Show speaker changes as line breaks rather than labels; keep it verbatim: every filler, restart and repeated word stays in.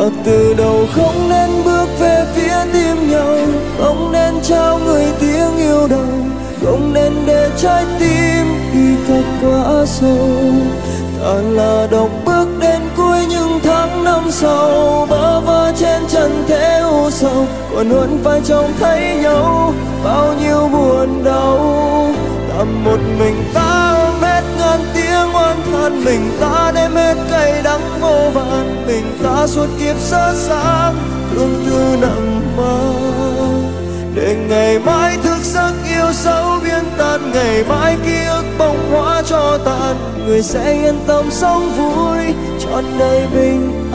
Và từ đầu không nên bước về phía tim nhau, không nên trao người tiếng yêu đầu, không nên để trái tim đi khắc quá sâu. Ta là độc bước đến cuối những tháng năm sau, bơ vơ trên trần thế u sầu, còn hơn phải trông thấy nhau bao nhiêu buồn đau. Ta một mình ta ôm hết ngàn tiếng oán than, mình ta đem hết cay đắng vô vàn, mình ta suốt kiếp sơ xác thương tư nặng mang. Để ngày mai thức giấc yêu dấu biến tan, ngày mai ký ức bông hóa cho tàn, người sẽ yên tâm sống vui trọn đời bình